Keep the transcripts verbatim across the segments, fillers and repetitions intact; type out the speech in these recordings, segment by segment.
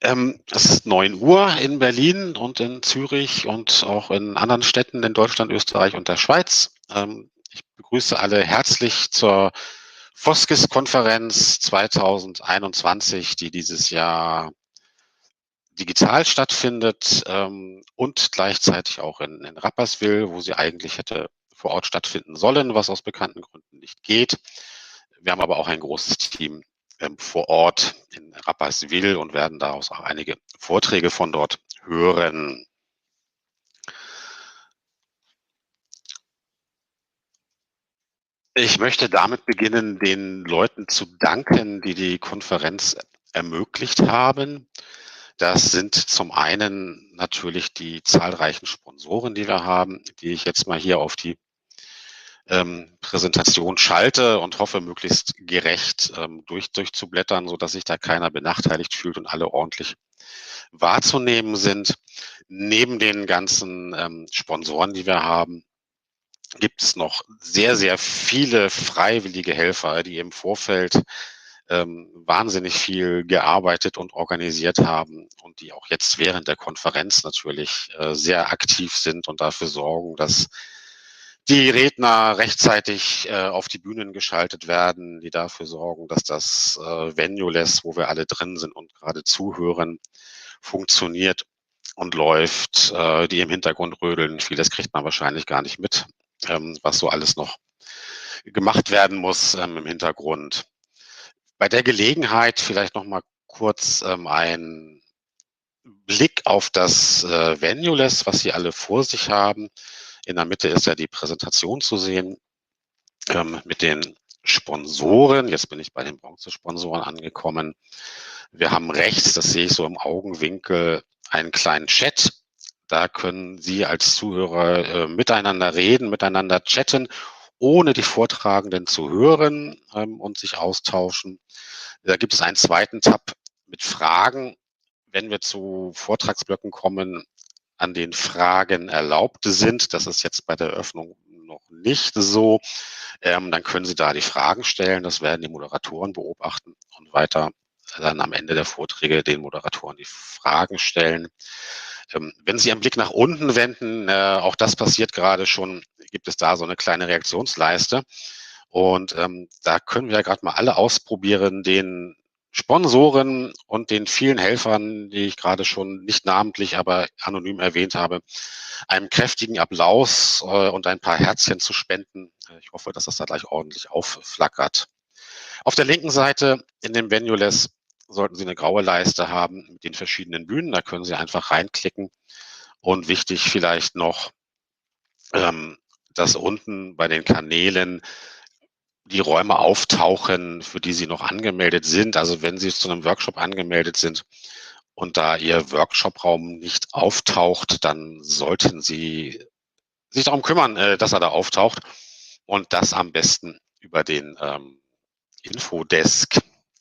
Ähm, es ist neun Uhr in Berlin und in Zürich und auch in anderen Städten in Deutschland, Österreich und der Schweiz. Ähm, ich begrüße alle herzlich zur Foskis-Konferenz zweitausendeinundzwanzig, die dieses Jahr digital stattfindet, ähm, und gleichzeitig auch in in Rapperswil, wo sie eigentlich hätte vor Ort stattfinden sollen, was aus bekannten Gründen nicht geht. Wir haben aber auch ein großes Team ähm, vor Ort in Rapperswil und werden daraus auch einige Vorträge von dort hören. Ich möchte damit beginnen, den Leuten zu danken, die die Konferenz ermöglicht haben. Das sind zum einen natürlich die zahlreichen Sponsoren, die wir haben, die ich jetzt mal hier auf die ähm, Präsentation schalte und hoffe, möglichst gerecht ähm, durch, durchzublättern, sodass sich da keiner benachteiligt fühlt und alle ordentlich wahrzunehmen sind. Neben den ganzen ähm, Sponsoren, die wir haben, gibt es noch sehr, sehr viele freiwillige Helfer, die im Vorfeld ähm, wahnsinnig viel gearbeitet und organisiert haben und die auch jetzt während der Konferenz natürlich äh, sehr aktiv sind und dafür sorgen, dass die Redner rechtzeitig äh, auf die Bühnen geschaltet werden, die dafür sorgen, dass das äh, Venueless, wo wir alle drin sind und gerade zuhören, funktioniert und läuft, äh, die im Hintergrund rödeln. Vieles kriegt man wahrscheinlich gar nicht mit, ähm, was so alles noch gemacht werden muss ähm, im Hintergrund. Bei der Gelegenheit vielleicht noch mal kurz ähm, ein Blick auf das äh, Venueless, was Sie alle vor sich haben. In der Mitte ist ja die Präsentation zu sehen ähm, mit den Sponsoren. Jetzt bin ich bei den Bronzesponsoren angekommen. Wir haben rechts, das sehe ich so im Augenwinkel, einen kleinen Chat. Da können Sie als Zuhörer äh, miteinander reden, miteinander chatten, ohne die Vortragenden zu hören ähm, und sich austauschen. Da gibt es einen zweiten Tab mit Fragen. Wenn wir zu Vortragsblöcken kommen, an denen Fragen erlaubt sind, das ist jetzt bei der Eröffnung noch nicht so, ähm, dann können Sie da die Fragen stellen. Das werden die Moderatoren beobachten und weiter dann am Ende der Vorträge den Moderatoren die Fragen stellen. Ähm, wenn Sie Ihren Blick nach unten wenden, äh, auch das passiert gerade schon, gibt es da so eine kleine Reaktionsleiste. Und ähm, da können wir ja gerade mal alle ausprobieren, den Sponsoren und den vielen Helfern, die ich gerade schon nicht namentlich, aber anonym erwähnt habe, einen kräftigen Applaus äh, und ein paar Herzchen zu spenden. Ich hoffe, dass das da gleich ordentlich aufflackert. Auf der linken Seite in dem Venueless sollten Sie eine graue Leiste haben mit den verschiedenen Bühnen. Da können Sie einfach reinklicken. Und wichtig vielleicht noch, ähm, dass unten bei den Kanälen die Räume auftauchen, für die Sie noch angemeldet sind. Also wenn Sie zu einem Workshop angemeldet sind und da Ihr Workshop-Raum nicht auftaucht, dann sollten Sie sich darum kümmern, äh, dass er da auftaucht und das am besten über den ähm, Infodesk.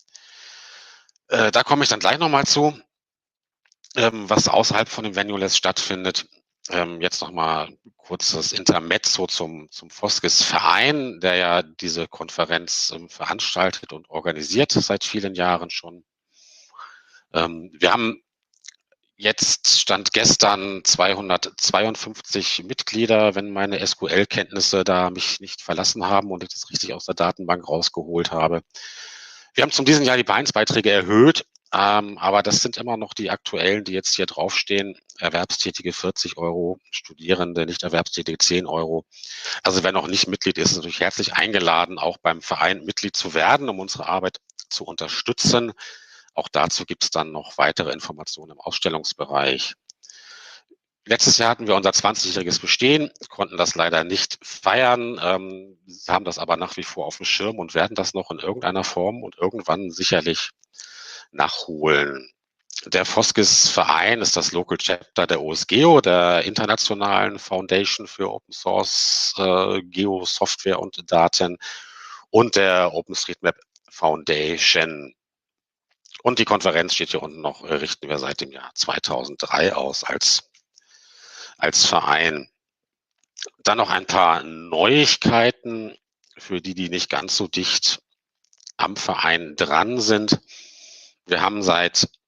Äh, da komme ich dann gleich nochmal zu, ähm, was außerhalb von dem Venueless stattfindet. Ähm, jetzt nochmal kurzes Intermezzo zum, zum Foskis-Verein, der ja diese Konferenz ähm, veranstaltet und organisiert seit vielen Jahren schon. Ähm, wir haben jetzt Stand gestern zweihundertzweiundfünfzig Mitglieder, wenn meine S Q L-Kenntnisse da mich nicht verlassen haben und ich das richtig aus der Datenbank rausgeholt habe. Wir haben zum diesem Jahr die Vereinsbeiträge erhöht, ähm, aber das sind immer noch die aktuellen, die jetzt hier draufstehen. Erwerbstätige vierzig Euro, Studierende, nicht Erwerbstätige zehn Euro. Also wer noch nicht Mitglied ist, ist natürlich herzlich eingeladen, auch beim Verein Mitglied zu werden, um unsere Arbeit zu unterstützen. Auch dazu gibt es dann noch weitere Informationen im Ausstellungsbereich. Letztes Jahr hatten wir unser zwanzigjähriges Bestehen, konnten das leider nicht feiern, ähm, haben das aber nach wie vor auf dem Schirm und werden das noch in irgendeiner Form und irgendwann sicherlich nachholen. Der Foskis-Verein ist das Local Chapter der O S Geo, der internationalen Foundation für Open Source äh, Geo-Software und Daten und der OpenStreetMap Foundation. Und die Konferenz steht hier unten noch, äh, richten wir seit dem Jahr zweitausenddrei aus als, als Verein. Dann noch ein paar Neuigkeiten für die, die nicht ganz so dicht am Verein dran sind. Wir haben seit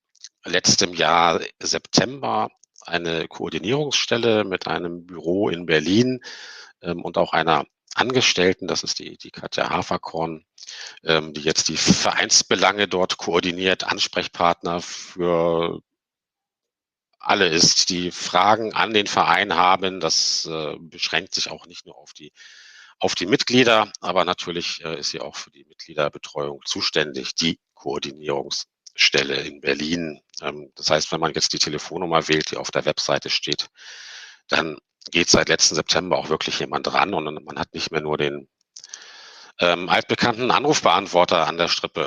letztem Jahr September eine Koordinierungsstelle mit einem Büro in Berlin ähm, und auch einer Angestellten, das ist die, die Katja Haferkorn, ähm, die jetzt die Vereinsbelange dort koordiniert, Ansprechpartner für alle ist, die Fragen an den Verein haben. Das äh, beschränkt sich auch nicht nur auf die, auf die Mitglieder, aber natürlich äh, ist sie auch für die Mitgliederbetreuung zuständig, die Koordinierungsstelle in Berlin. Ähm, das heißt, wenn man jetzt die Telefonnummer wählt, die auf der Webseite steht, dann geht seit letzten September auch wirklich jemand ran und man hat nicht mehr nur den ähm, altbekannten Anrufbeantworter an der Strippe.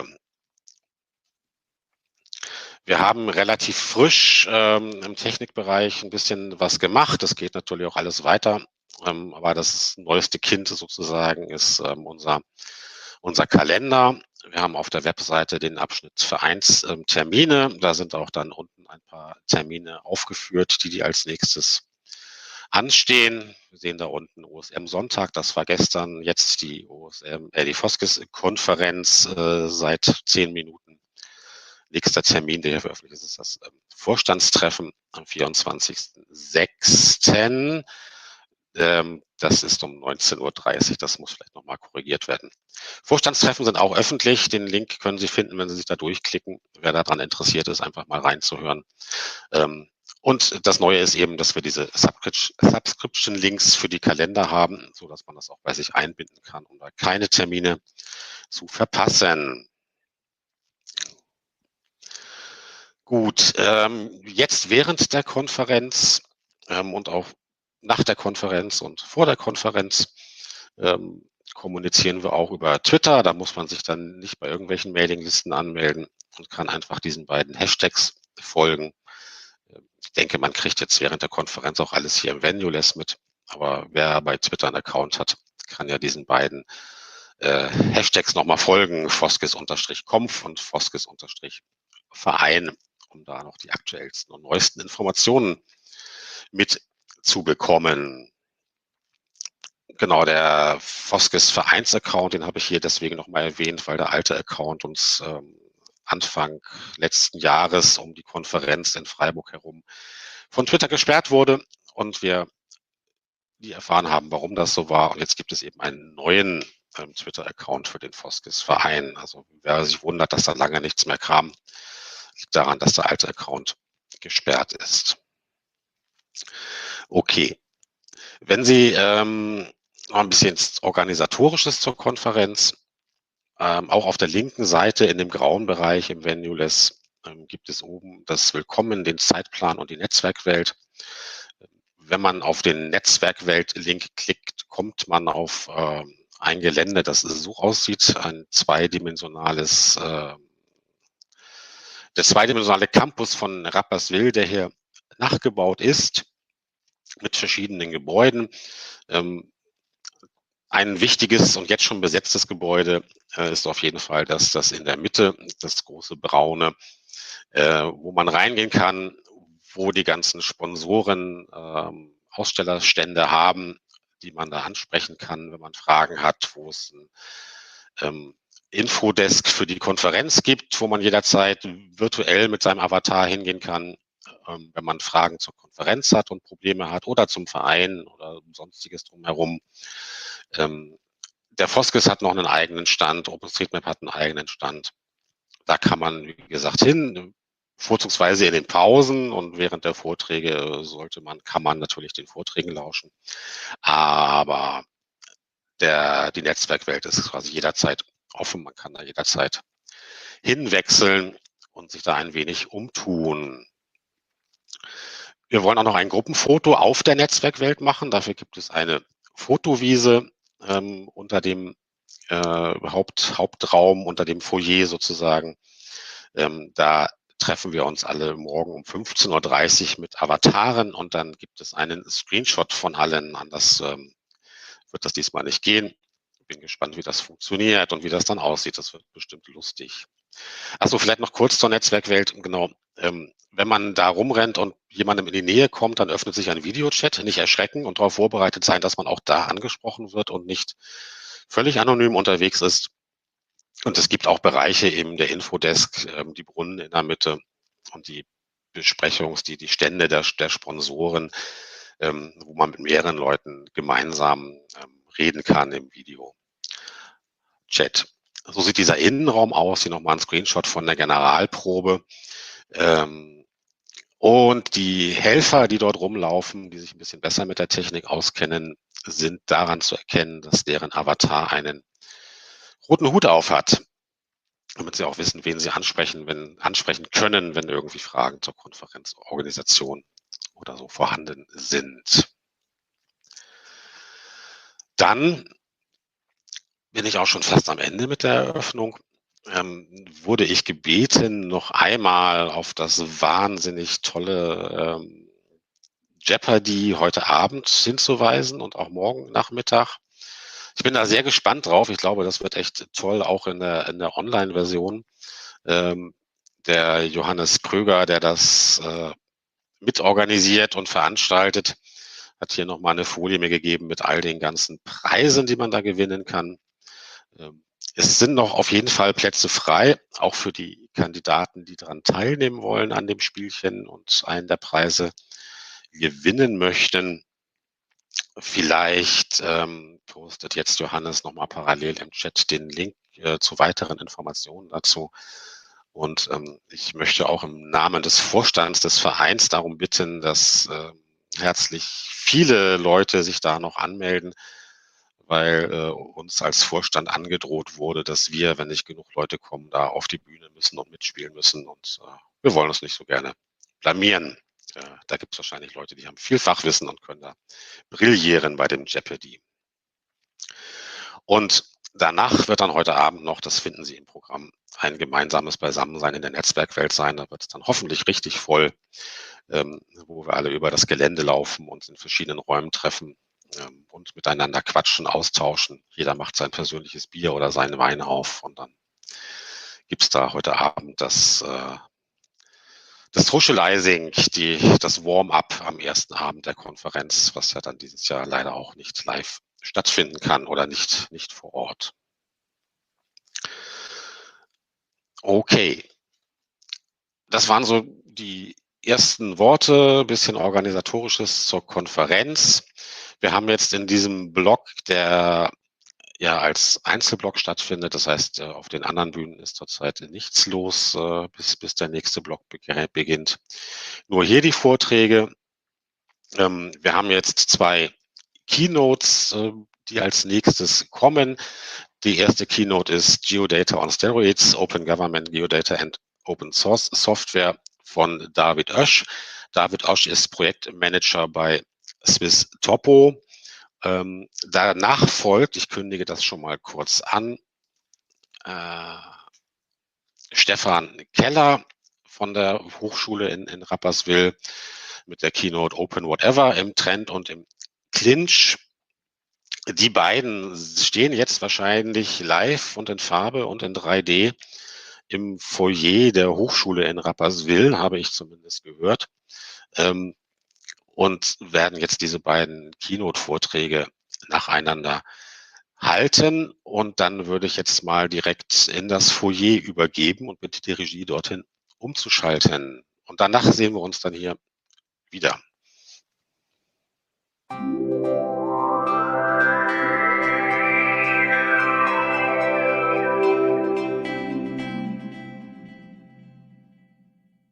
Wir haben relativ frisch ähm, im Technikbereich ein bisschen was gemacht. Das geht natürlich auch alles weiter. Ähm, aber das neueste Kind sozusagen ist ähm, unser, unser Kalender. Wir haben auf der Webseite den Abschnitt Vereinstermine. Ähm, da sind auch dann unten ein paar Termine aufgeführt, die die als nächstes anstehen. Wir sehen da unten O S M-Sonntag, das war gestern, jetzt die O S M, äh, die Foskes-Konferenz äh, seit zehn Minuten. Nächster Termin, der hier veröffentlicht ist, ist das ähm, Vorstandstreffen am vierundzwanzigsten sechsten Ähm, das ist um neunzehn Uhr dreißig, das muss vielleicht nochmal korrigiert werden. Vorstandstreffen sind auch öffentlich, den Link können Sie finden, wenn Sie sich da durchklicken. Wer daran interessiert ist, einfach mal reinzuhören. Ähm, und das Neue ist eben, dass wir diese Subscription-Links für die Kalender haben, sodass man das auch bei sich einbinden kann, um da keine Termine zu verpassen. Gut, ähm, jetzt während der Konferenz ähm, und auch nach der Konferenz und vor der Konferenz ähm, kommunizieren wir auch über Twitter. Da muss man sich dann nicht bei irgendwelchen Mailinglisten anmelden und kann einfach diesen beiden Hashtags folgen. Ich denke, man kriegt jetzt während der Konferenz auch alles hier im Venueless mit. Aber wer bei Twitter einen Account hat, kann ja diesen beiden äh, Hashtags nochmal folgen. Foskes-Konf und Foskes-Verein, um da noch die aktuellsten und neuesten Informationen mitzubekommen. Genau, der Foskes Vereins-Account, den habe ich hier deswegen nochmal erwähnt, weil der alte Account uns ähm, Anfang letzten Jahres um die Konferenz in Freiburg herum von Twitter gesperrt wurde und wir die erfahren haben, warum das so war. Und jetzt gibt es eben einen neuen ähm, Twitter-Account für den Foskes-Verein. Also wer sich wundert, dass da lange nichts mehr kam, liegt daran, dass der alte Account gesperrt ist. Okay. Wenn Sie ähm, noch ein bisschen Organisatorisches zur Konferenz, ähm, auch auf der linken Seite in dem grauen Bereich im Venueless ähm, gibt es oben das Willkommen, den Zeitplan und die Netzwerkwelt. Wenn man auf den Netzwerkwelt-Link klickt, kommt man auf äh, ein Gelände, das so aussieht, ein zweidimensionales, äh, der zweidimensionale Campus von Rapperswil, der hier nachgebaut ist mit verschiedenen Gebäuden. Ähm, ein wichtiges und jetzt schon besetztes Gebäude äh, ist auf jeden Fall das, das in der Mitte, das große braune, äh, wo man reingehen kann, wo die ganzen Sponsoren ähm, Ausstellerstände haben, die man da ansprechen kann, wenn man Fragen hat, wo es ein ähm, Infodesk für die Konferenz gibt, wo man jederzeit virtuell mit seinem Avatar hingehen kann, ähm, wenn man Fragen zur Konferenz hat und Probleme hat oder zum Verein oder sonstiges drumherum. Ähm, der Foskes hat noch einen eigenen Stand, OpenStreetMap hat einen eigenen Stand. Da kann man, wie gesagt, hin, vorzugsweise in den Pausen und während der Vorträge sollte man, kann man natürlich den Vorträgen lauschen. Aber der, die Netzwerkwelt ist quasi jederzeit offen. Man kann da jederzeit hinwechseln und sich da ein wenig umtun. Wir wollen auch noch ein Gruppenfoto auf der Netzwerkwelt machen. Dafür gibt es eine Fotowiese ähm, unter dem äh, Haupt, Hauptraum, unter dem Foyer sozusagen. Ähm, da treffen wir uns alle morgen um fünfzehn Uhr dreißig mit Avataren und dann gibt es einen Screenshot von allen. Anders ähm, wird das diesmal nicht gehen. Bin gespannt, wie das funktioniert und wie das dann aussieht. Das wird bestimmt lustig. Achso, vielleicht noch kurz zur Netzwerkwelt. Genau. Ähm, wenn man da rumrennt und jemandem in die Nähe kommt, dann öffnet sich ein Videochat. Nicht erschrecken und darauf vorbereitet sein, dass man auch da angesprochen wird und nicht völlig anonym unterwegs ist. Und es gibt auch Bereiche eben der Infodesk, ähm, die Brunnen in der Mitte und die Besprechungs die die Stände der der Sponsoren, ähm, wo man mit mehreren Leuten gemeinsam, ähm, reden kann im Videochat. So sieht dieser Innenraum aus. Hier noch mal 'n Screenshot von der Generalprobe. Ähm, und die Helfer, die dort rumlaufen, die sich 'n bisschen besser mit der Technik auskennen, sind daran zu erkennen, dass deren Avatar einen roten Hut aufhat, damit sie auch wissen, wen sie ansprechen wenn ansprechen können, wenn irgendwie Fragen zur Konferenzorganisation oder so vorhanden sind. Dann bin ich auch schon fast am Ende mit der Eröffnung. Ähm, wurde ich gebeten, noch einmal auf das wahnsinnig tolle, ähm, Jeopardy heute Abend hinzuweisen und auch morgen Nachmittag. Ich bin da sehr gespannt drauf. Ich glaube, das wird echt toll, auch in der in der Online-Version. Ähm, der Johannes Kröger, der das, äh, mitorganisiert und veranstaltet, hat hier noch mal 'ne Folie mir gegeben mit all den ganzen Preisen, die man da gewinnen kann. Ähm, es sind noch auf jeden Fall Plätze frei, auch für die Kandidaten, die dran teilnehmen wollen an dem Spielchen und einen der Preise gewinnen möchten. Vielleicht, ähm, postet jetzt Johannes noch mal parallel im Chat den Link, äh, zu weiteren Informationen dazu. Und, ähm, ich möchte auch im Namen des Vorstands des Vereins darum bitten, dass, äh, herzlich viele Leute sich da noch anmelden, weil, äh, uns als Vorstand angedroht wurde, dass wir, wenn nicht genug Leute kommen, da auf die Bühne müssen und mitspielen müssen und, äh, wir wollen uns nicht so gerne blamieren. Äh, da gibt's wahrscheinlich Leute, die haben viel Fachwissen und können da brillieren bei dem Jeopardy. Und danach wird dann heute Abend noch, das finden Sie im Programm, ein gemeinsames Beisammensein in der Netzwerkwelt sein. Da wird's dann hoffentlich richtig voll, ähm, wo wir alle über das Gelände laufen, uns in verschiedenen Räumen treffen, ähm, und miteinander quatschen, austauschen. Jeder macht sein persönliches Bier oder seinen Wein auf und dann gibt's da heute Abend das, äh das Socializing, die das Warm-up am ersten Abend der Konferenz, was ja dann dieses Jahr leider auch nicht live stattfinden kann oder nicht nicht vor Ort. Okay. Das waren so die ersten Worte, bisschen Organisatorisches zur Konferenz. Wir haben jetzt in diesem Block, der ja als Einzelblock stattfindet, das heißt, äh, auf den anderen Bühnen ist zurzeit nichts los, äh, bis bis der nächste Block begä beginnt. Nur hier die Vorträge. Ähm, wir haben jetzt zwei Keynotes, ähm, die als Nächstes kommen. Die erste Keynote ist Geodata on Steroids, Open Government Geodata and Open Source Software von David Oesch. David Oesch ist Projektmanager bei Swiss Topo. Ähm, danach folgt, ich kündige das schon mal kurz an, äh, Stefan Keller von der Hochschule in in Rapperswil mit der Keynote Open Whatever im Trend und im Clinch. Die beiden stehen jetzt wahrscheinlich live und in Farbe und in drei D im Foyer der Hochschule in Rapperswil, habe ich zumindest gehört, ähm, und werden jetzt diese beiden Keynote-Vorträge nacheinander halten. Und dann würde ich jetzt mal direkt in das Foyer übergeben und bitte die Regie dorthin umzuschalten. Und danach sehen wir uns dann hier wieder.